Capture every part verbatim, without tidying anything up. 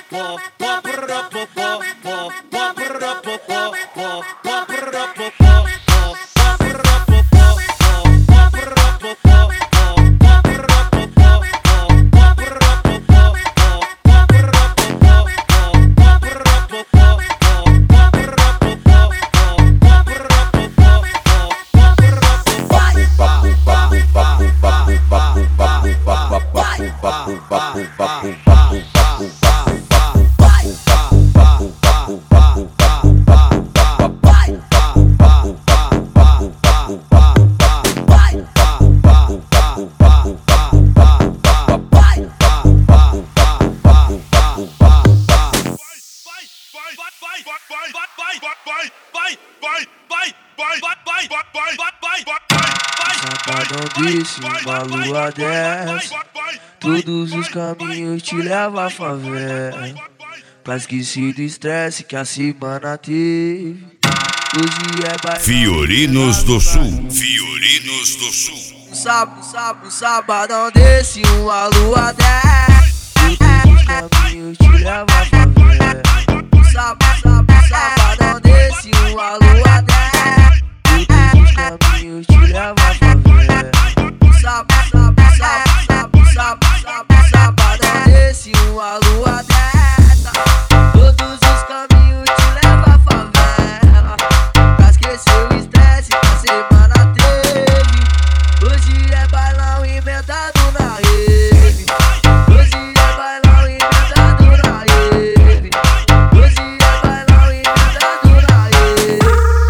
Disse uma lua dessa, todos os caminhos te levam à favela. Pra esquecer do estresse que a semana teve. Hoje é baile. Fiorinos do Sul, Fiorinos do Sul. Sábado, sábado, sabadão desse, uma lua dessa, todos os caminhos te levam à favela. Sábado, sábado, sabadão desse, uma lua dessa, todos os caminhos te levam à favela. Sábado, sábado, sábado, sábado, sábado, sábado, sabadão desse, uma lua dessa, todos os caminhos te levam à favela. Pra esquecer o estresse que a semana teve. Hoje é bailão emendado na rede. Hoje é bailão emendado na rede. Hoje é bailão emendado na rede.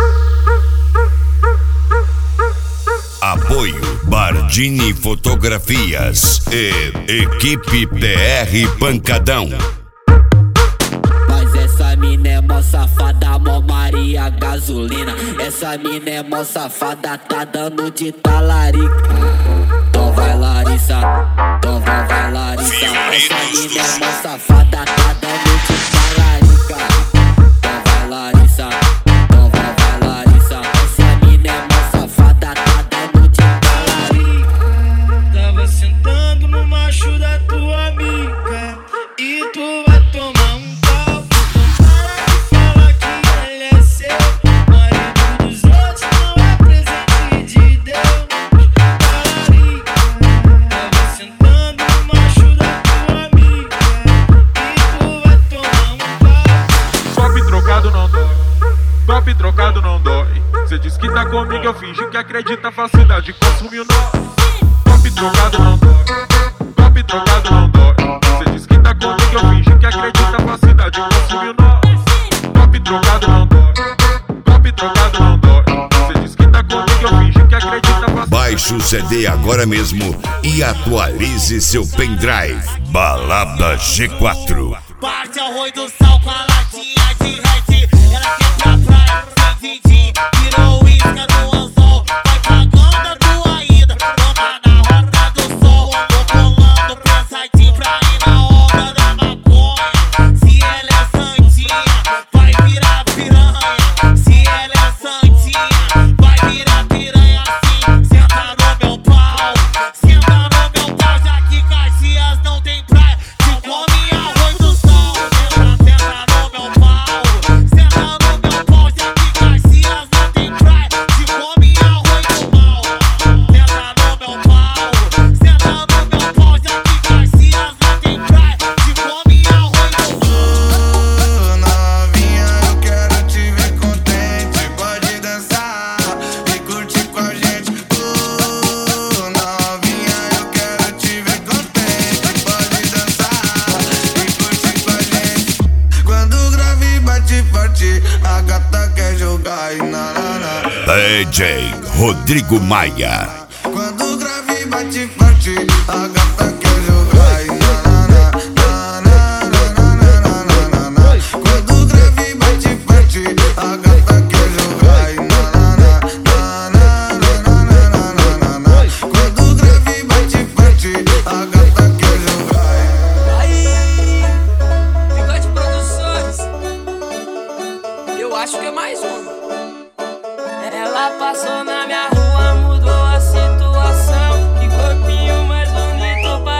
Apoio Bardini Fotografias e Equipe P R Pancadão. Mas essa mina é mó safada, mó Maria gasolina. Essa mina é mó safada, tá dando de talarica. Então vai Larissa, então vai, vai Larissa. Essa mina é mó safada, tá dando de talarica. Então vai Larissa, então vai, vai Larissa. Essa mina é mó safada, tá dando de talarica. Tava sentando no macho da tua amiga e tu vai tomar um pau. Para de falar que ele é seu, marido dos outros não é presente de Deus. Talarica, tava sentando no macho da tua amiga e tu vai tomar um pau. Top trocado não dói, top trocado não dói. Cê diz que tá comigo, eu fingi que acredita, falsidade consumiu nós. Top trocado não dói, top trocado não dói. Cê diz que tá comigo, eu fingi que acredita, falsidade consumiu nós. Top trocado não dói, top trocado não dói. Cê diz que tá comigo, eu fingi que acredita, falsidade. Baixe o C D agora mesmo e atualize seu pendrive. Balada G quatro. Parte arroz do sal com a latinha de Red. Ela quer pra praia, sem din-din. Virou isca no anzol. Vai pagando a tua ida. Bota na roda do sol. Tô colando pensadinho pra ir na onda da maconha. Se ela é santinha, vai virar piranha. Se ela é santinha, vai virar piranha assim. Senta no meu pau, senta no meu pau. Já que Caxias não tem praia, te come arroz do sol. Senta no meu pau, senta no meu pau. Já que Caxias não tem praia, te come arroz do mal. Senta no meu pau, senta no meu pau. Já que Caxias não tem praia, te come arroz do mal. Novinha, eu quero te ver contente. Pode dançar e curtir com a gente. Oh, novinha, eu quero te ver contente. Pode dançar e curtir com a gente. Quando o grave bate forte, a gata quer jogar e na na na. D J Rodrigo Maia. Quando o grave bate forte, a gata quer jogar e na na na na na na na na na na. Quando o grave bate forte, a gata quer jogar e na na na na na na na na na na. Quando o grave bate forte, a gata quer jogar. Aí, Bigode Produções. Eu acho que é mais um. Ela passou na minha rua, mudou a situação. Que corpinho mais bonito,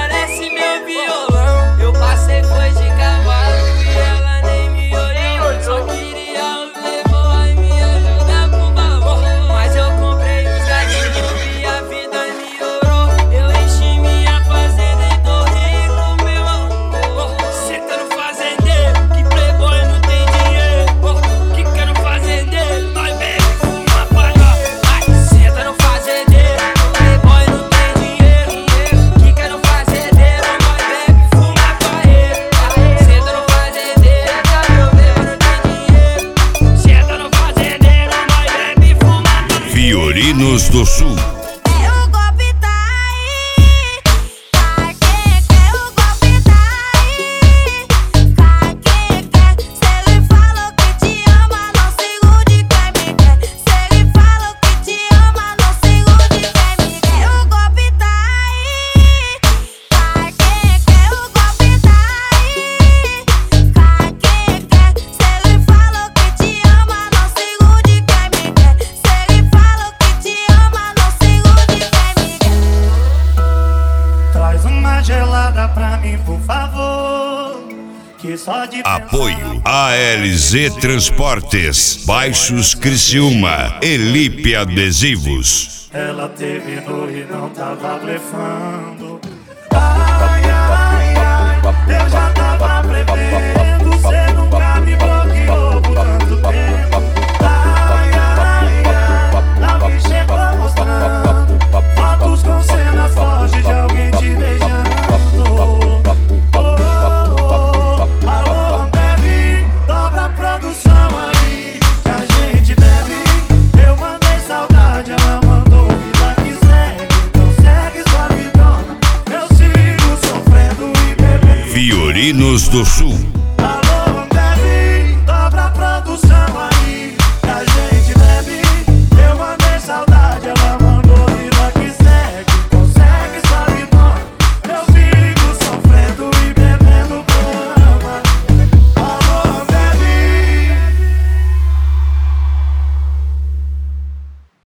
que só de Apoio A L Z Transportes, Baixos Criciúma, Elipe Adesivos. ela terminou e não tava blefando. Ai, ai, ai, eu já